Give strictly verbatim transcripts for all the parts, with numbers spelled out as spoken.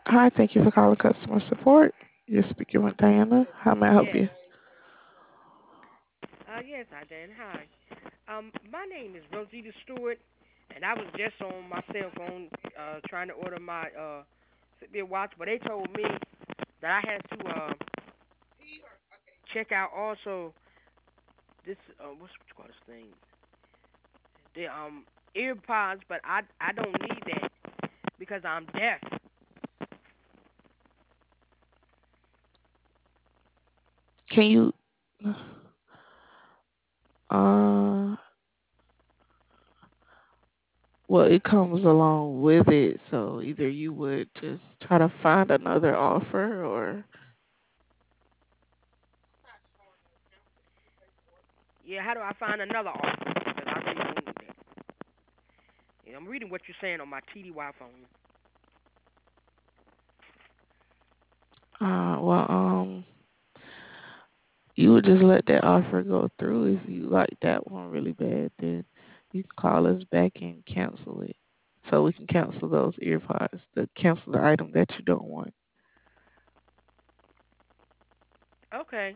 Hi, thank you for calling customer support. You're speaking with Diana. How may I help Yes. you? Uh, yes, I did. Hi. Um, my name is Rosita Stewart, and I was just on my cell phone uh, trying to order my uh, Fitbit watch, but they told me that I had to uh, check out also this uh, what's what you call this thing? The um earpods, but I I don't need that because I'm deaf. Can you? Uh, well, it comes along with it, so either you would just try to find another offer, or Yeah, how do I find another offer? Because I really don't need that. Yeah, I'm reading what you're saying on my T D Y phone. uh, well, um, you would just let that offer go through. If you like that one really bad, then you can call us back and cancel it, so we can cancel those earpods, the cancel the item that you don't want. Okay.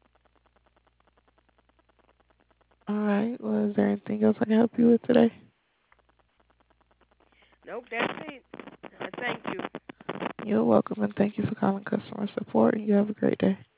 All right. Well, is there anything else I can help you with today? Nope, that's it. Uh, thank you. You're welcome, and thank you for calling customer support, and you have a great day.